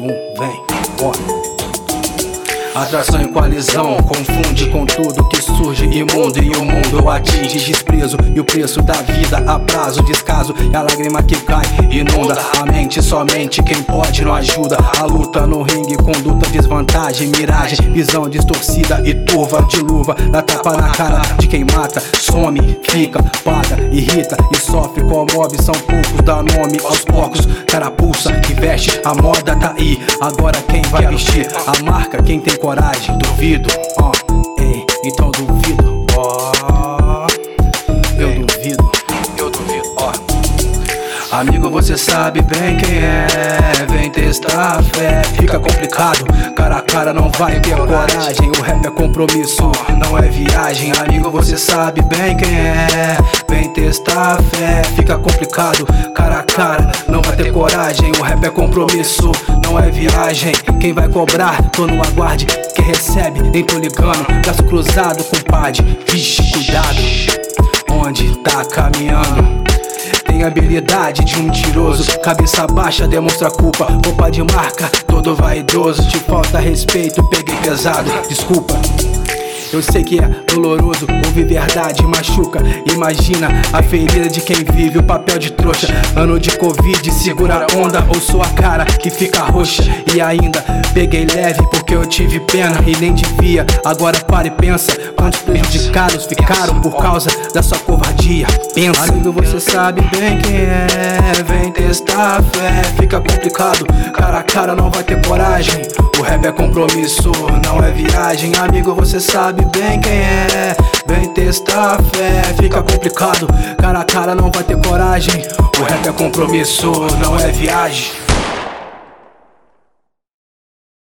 vem, ó. Atração e coalizão, confunde com tudo que surge imundo. E o mundo atinge desprezo, e o preço da vida a prazo. Descaso é a lágrima que cai, inunda a mente. Somente quem pode não ajuda. A luta no ringue, conduta, desvantagem, miragem, visão distorcida e turva de luva. Dá tapa na cara de quem mata, some, fica, paga, irrita e sofre. Comove, são poucos, dá nome aos porcos. Carapuça que veste, a moda tá aí. Agora quem vai vestir a marca? Quem tem coragem, duvido, ó, ei, então duvido, ó, eu duvido, ó. Amigo, você sabe bem quem é, vem testar a fé. Fica complicado, cara a cara não vai ter coragem. O rap é compromisso, não é viagem. Amigo, você sabe bem quem é, vem testar a fé. Fica complicado, cara a cara não vai ter coragem. O rap é compromisso, não é viagem. Quem vai cobrar, tô no aguarde. Quem recebe, nem tô ligando. Braço cruzado, compadre, vixe, cuidado. Onde tá caminhando? Tem habilidade de um mentiroso, cabeça baixa demonstra culpa. Roupa de marca, todo vaidoso. Te falta respeito, peguei pesado, desculpa. Eu sei que é doloroso, ouvir verdade machuca. Imagina a ferida de quem vive o papel de trouxa. Ano de Covid, segura a onda ou sua cara que fica roxa. E ainda peguei leve porque eu tive pena e nem devia. Agora para e pensa, quantos prejudicados ficaram por causa da sua covardia. Pensa. Amigo, você sabe bem quem é, vem testar a fé. Fica complicado, cara a cara não vai ter coragem. O rap é compromisso, não é viagem. Amigo, você sabe bem quem é, vem testar a fé. Fica complicado, cara a cara não vai ter coragem. O rap é compromisso, não é viagem.